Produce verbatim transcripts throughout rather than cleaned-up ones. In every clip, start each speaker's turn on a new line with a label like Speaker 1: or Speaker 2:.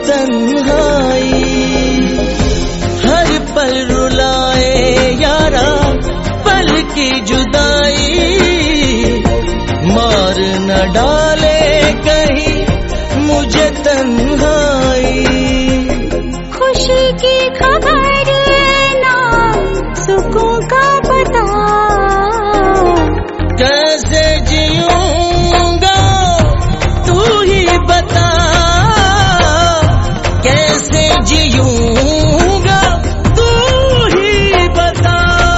Speaker 1: तन्हाई, हर पल रुलाए यारा पल की जुदाई, मार न डाले कहीं मुझे तन्हाई।
Speaker 2: खुशी की खबर ना सुकून का पता,
Speaker 1: कैसे जीऊंगा तू ही बता, कैसे जीऊंगा तू ही बता।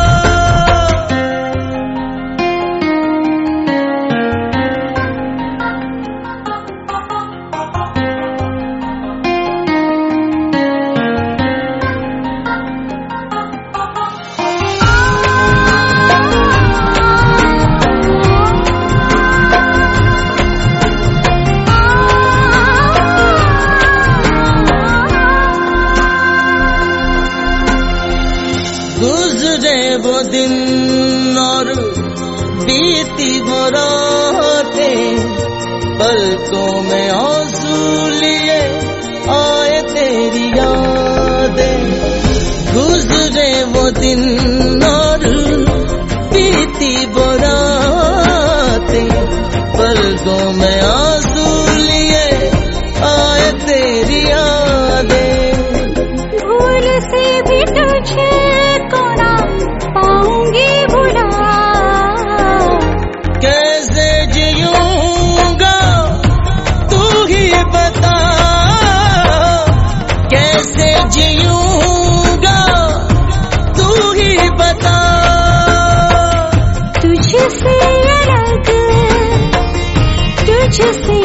Speaker 1: गुजरे वो दिन और बीती वो रातें, पलकों में आंसू लिए आए तेरी यादें। गुजरे वो दिन और बीती वो रातें, पलकों में आंसू लिए आए तेरी यादें।
Speaker 2: भूल से भी तुझे पाऊंगी बुला,
Speaker 1: कैसे जीऊंगा तू ही बता, कैसे जीऊंगा तू ही बता।
Speaker 2: तुझसे अलग, तुझसे